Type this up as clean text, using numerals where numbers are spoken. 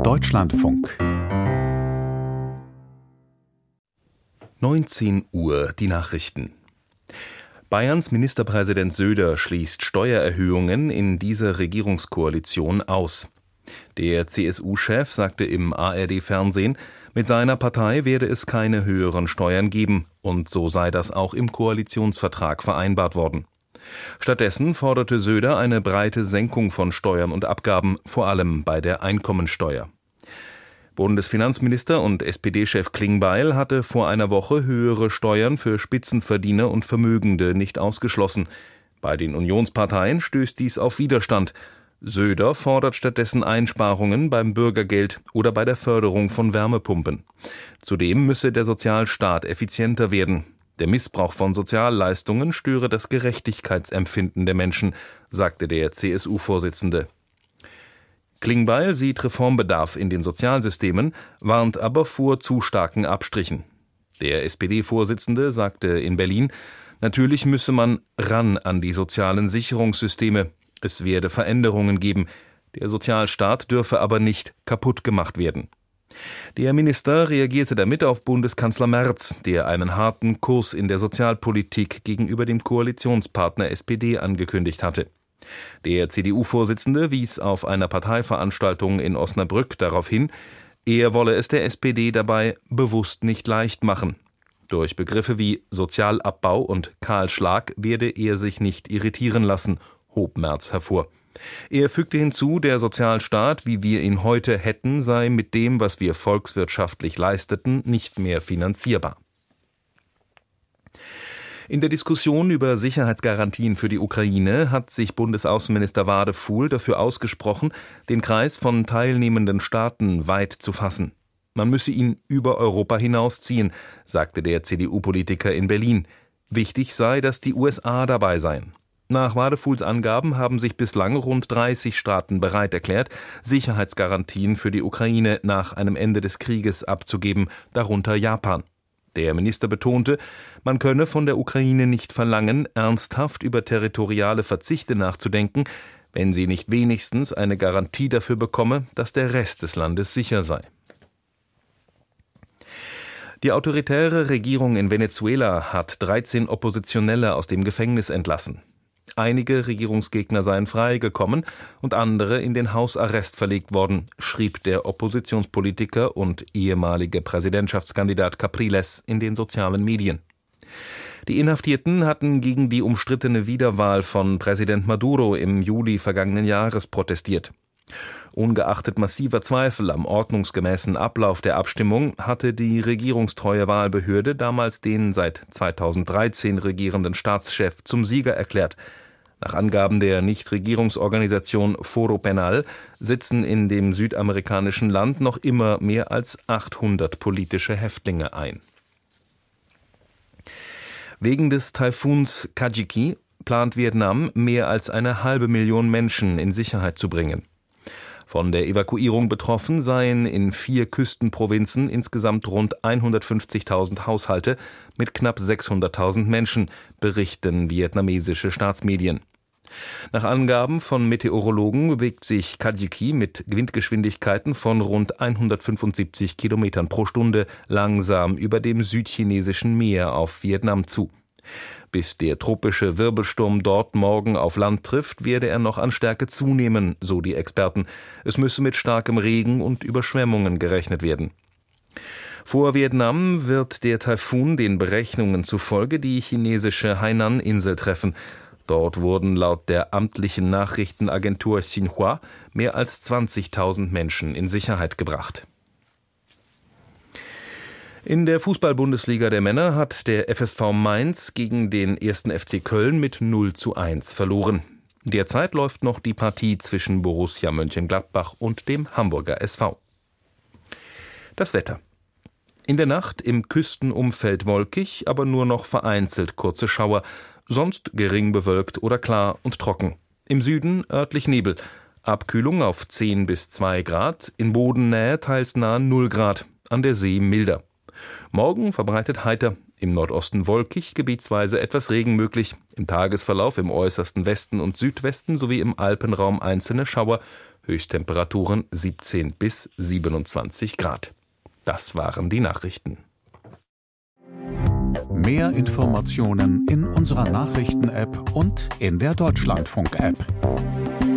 Deutschlandfunk. 19 Uhr, die Nachrichten. Bayerns Ministerpräsident Söder schließt Steuererhöhungen in dieser Regierungskoalition aus. Der CSU-Chef sagte im ARD-Fernsehen, mit seiner Partei werde es keine höheren Steuern geben, und so sei das auch im Koalitionsvertrag vereinbart worden. Stattdessen forderte Söder eine breite Senkung von Steuern und Abgaben, vor allem bei der Einkommensteuer. Bundesfinanzminister und SPD-Chef Klingbeil hatte vor einer Woche höhere Steuern für Spitzenverdiener und Vermögende nicht ausgeschlossen. Bei den Unionsparteien stößt dies auf Widerstand. Söder fordert stattdessen Einsparungen beim Bürgergeld oder bei der Förderung von Wärmepumpen. Zudem müsse der Sozialstaat effizienter werden. Der Missbrauch von Sozialleistungen störe das Gerechtigkeitsempfinden der Menschen, sagte der CSU-Vorsitzende. Klingbeil sieht Reformbedarf in den Sozialsystemen, warnt aber vor zu starken Abstrichen. Der SPD-Vorsitzende sagte in Berlin, natürlich müsse man ran an die sozialen Sicherungssysteme. Es werde Veränderungen geben. Der Sozialstaat dürfe aber nicht kaputt gemacht werden. Der Minister reagierte damit auf Bundeskanzler Merz, der einen harten Kurs in der Sozialpolitik gegenüber dem Koalitionspartner SPD angekündigt hatte. Der CDU-Vorsitzende wies auf einer Parteiveranstaltung in Osnabrück darauf hin, er wolle es der SPD dabei bewusst nicht leicht machen. Durch Begriffe wie Sozialabbau und Kahlschlag werde er sich nicht irritieren lassen, hob Merz hervor. Er fügte hinzu, der Sozialstaat, wie wir ihn heute hätten, sei mit dem, was wir volkswirtschaftlich leisteten, nicht mehr finanzierbar. In der Diskussion über Sicherheitsgarantien für die Ukraine hat sich Bundesaußenminister Wadefuhl dafür ausgesprochen, den Kreis von teilnehmenden Staaten weit zu fassen. Man müsse ihn über Europa hinausziehen, sagte der CDU-Politiker in Berlin. Wichtig sei, dass die USA dabei seien. Nach Wadefuhls Angaben haben sich bislang rund 30 Staaten bereit erklärt, Sicherheitsgarantien für die Ukraine nach einem Ende des Krieges abzugeben, darunter Japan. Der Minister betonte, man könne von der Ukraine nicht verlangen, ernsthaft über territoriale Verzichte nachzudenken, wenn sie nicht wenigstens eine Garantie dafür bekomme, dass der Rest des Landes sicher sei. Die autoritäre Regierung in Venezuela hat 13 Oppositionelle aus dem Gefängnis entlassen. Einige Regierungsgegner seien freigekommen und andere in den Hausarrest verlegt worden, schrieb der Oppositionspolitiker und ehemalige Präsidentschaftskandidat Capriles in den sozialen Medien. Die Inhaftierten hatten gegen die umstrittene Wiederwahl von Präsident Maduro im Juli vergangenen Jahres protestiert. Ungeachtet massiver Zweifel am ordnungsgemäßen Ablauf der Abstimmung hatte die regierungstreue Wahlbehörde damals den seit 2013 regierenden Staatschef zum Sieger erklärt. Nach Angaben der Nichtregierungsorganisation Foro Penal sitzen in dem südamerikanischen Land noch immer mehr als 800 politische Häftlinge ein. Wegen des Taifuns Kajiki plant Vietnam, mehr als 500.000 Menschen in Sicherheit zu bringen. Von der Evakuierung betroffen seien in 4 Küstenprovinzen insgesamt rund 150.000 Haushalte mit knapp 600.000 Menschen, berichten vietnamesische Staatsmedien. Nach Angaben von Meteorologen bewegt sich Kajiki mit Windgeschwindigkeiten von rund 175 Kilometern pro Stunde langsam über dem südchinesischen Meer auf Vietnam zu. Bis der tropische Wirbelsturm dort morgen auf Land trifft, werde er noch an Stärke zunehmen, so die Experten. Es müsse mit starkem Regen und Überschwemmungen gerechnet werden. Vor Vietnam wird der Taifun den Berechnungen zufolge die chinesische Hainan-Insel treffen. Dort wurden laut der amtlichen Nachrichtenagentur Xinhua mehr als 20.000 Menschen in Sicherheit gebracht. In der Fußball-Bundesliga der Männer hat der FSV Mainz gegen den 1. FC Köln mit 0:1 verloren. Derzeit läuft noch die Partie zwischen Borussia Mönchengladbach und dem Hamburger SV. Das Wetter. In der Nacht im Küstenumfeld wolkig, aber nur noch vereinzelt kurze Schauer, sonst gering bewölkt oder klar und trocken. Im Süden örtlich Nebel. Abkühlung auf 10 bis 2 Grad, in Bodennähe teils nahe 0 Grad, an der See milder. Morgen verbreitet heiter, im Nordosten wolkig, gebietsweise etwas Regen möglich, im Tagesverlauf im äußersten Westen und Südwesten sowie im Alpenraum einzelne Schauer, Höchsttemperaturen 17 bis 27 Grad. Das waren die Nachrichten. Mehr Informationen in unserer Nachrichten-App und in der Deutschlandfunk-App.